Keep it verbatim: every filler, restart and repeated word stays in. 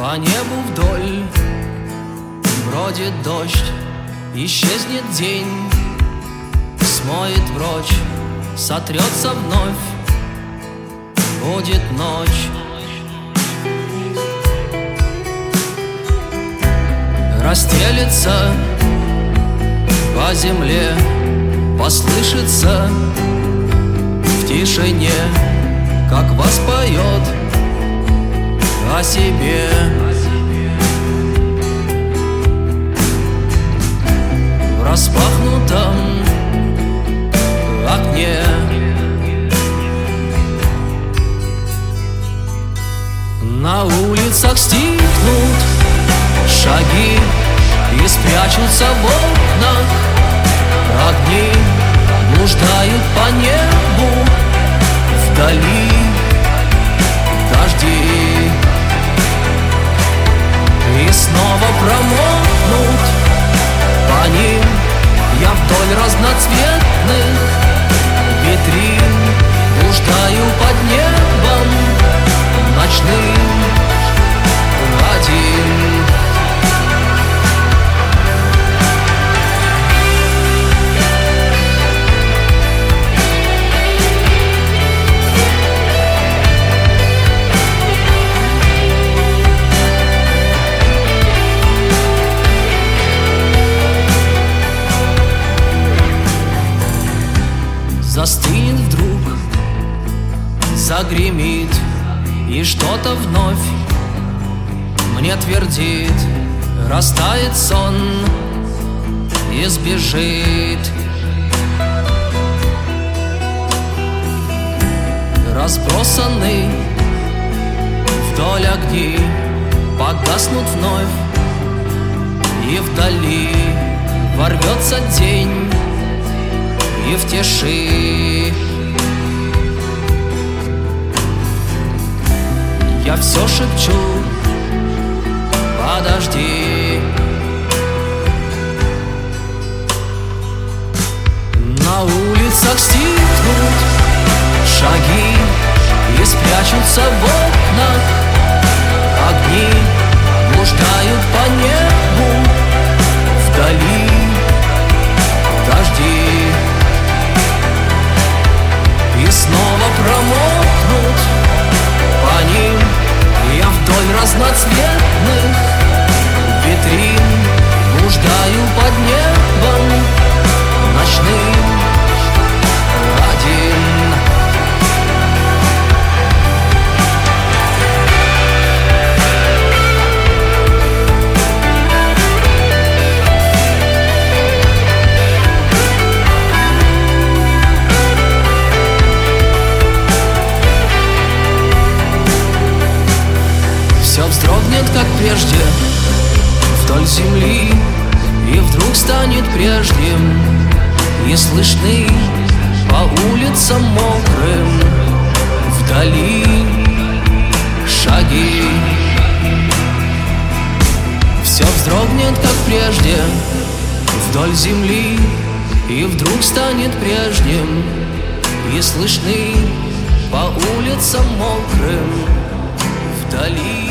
По небу вдоль бродит дождь, исчезнет день, смоет прочь, сотрется вновь, будет ночь. Расстелится по земле, послышится в тишине, как воспоет о себе. В распахнутом окне на улицах стихнут шаги и спрячутся в окнах огни, блуждают по небу вдали дожди, и снова промокнут по ним. Я вдоль разноцветных витрин блуждаю под небом ночным один. Застынет вдруг, загремит, и что-то вновь мне твердит. Растает сон и сбежит. Разбросаны вдоль огни погаснут вновь, и вдали ворвется день, и в тиши я все шепчу: подожди. На улицах стихнут шаги и спрячутся в окнах огни, блуждают по небу вдали дожди, и снова промокнут по ним. Я вдоль разноцветных витрин блуждаю под небом ночным один. Все вздрогнет, как прежде, вдоль земли, и вдруг станет прежним, и слышны по улицам мокрым вдали шаги. Все вздрогнет, как прежде, вдоль земли, и вдруг станет прежним, и слышны по улицам мокрым вдали